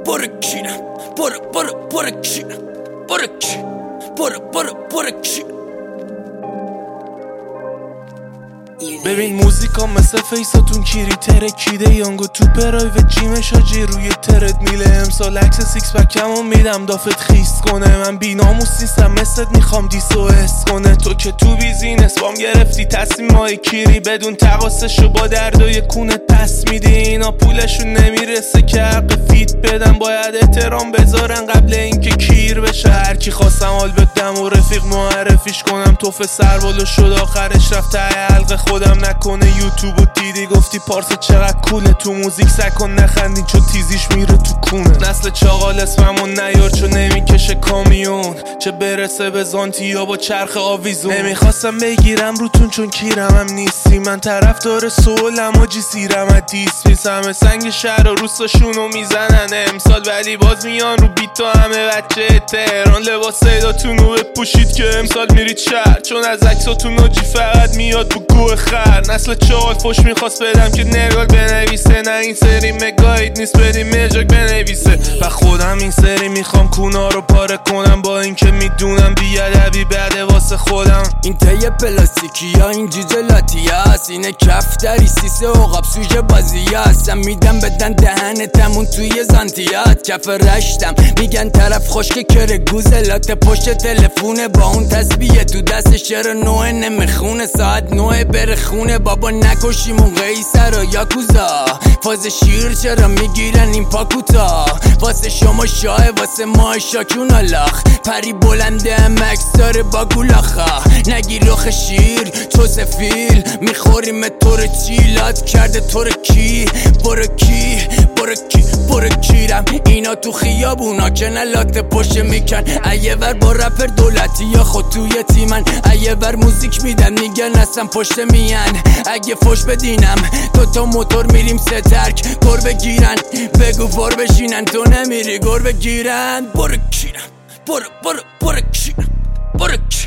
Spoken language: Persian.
برو کیرم برو کیرم برو کیرم. ببین موزیکا مثل فیساتون کیری ترکیده یانگو تو پرایوت جیمش آجی روی ترد میله. امسال عکس سیکس پکمو میدم دافت خیست کنه. من بیناموس نیستم مثلت میخوام دیسو اس کنه. تو که تو بیزینس بام گرفتی تصمیمای کیری بدون تقاسشو با دردای کونت پس میدی. اینا پولشون نمیرسه که حق فیت بدن، باید احترام بذارن قبل اینکه کیر بشه. هر کی خواستم حال بدم و رفیق معرفیش کنم توف سربالو شد آخرش رفت ته حلقه خودم. نکنه یوتیوبو دیدی گفتی پارسا چقدر کوله، تو موزیک سکن نخندین چون تیزیش میره تو کونه. نسل چاقال اسممون نیار چون نمیکشه کامیون، چه برسه به زانتی یا با چرخ آویزون. نمیخواستم بگیرم روتون چون کیرم هم نیستی، من طرف داره سولم و جی سیرم دیس میسم. سنگ شهر و روستاشونو میزنن امسال ولی باز میان رو بیت تو همه بچه تهران. لباس صداتونو بپوشید که امسال میرید شهر، چون از عکساتون آجی فقط میاد بو گوه خر. نسل چال فش میخواست بدم که نگال بنویسه، نه این سری مگاید نیست بدیم مجاک بنویسه. و خودم این سری میخوام کونا رو پاره کنم، با اینکه میدونم بیادبی بده واسه خودم. این تیه پلاستیکی یا این جوجه لاتی هست، اینه کفتری سیسه و قاب سوژه بازی هستم. میدم بدن دهنتمون توی زانتیات کف رشتم. میگن طرف خشک کره گوزلات پشت تلفونه با اون تسبیه تو دستش، چرا نوه نمیخونه ساعت 9 بره خونه. بابا نکشیمون قیصر و یاکوزا، فاز شیر چرا میگیرن این پاکوتا. واسه شما شاه واسه ما شاکون الاخ، پری بلنده مکس داره با گولاخا. نگی رخ شیر تو سفیل میخوریم طور چیلات کرده طور کی. برو کیرم. اینا تو خیابونا که نلات پشت میکن، ایه ور با رپر دولتی یا خود توی تیمن. ایه ور موزیک میدن میگن اصلا پشت میان. اگه فش بدینم تا موتور میریم سه ترک گر بگیرن، بگو بار بشینن تو نمیری گر بگیرن. برو کیرم برو کیرم.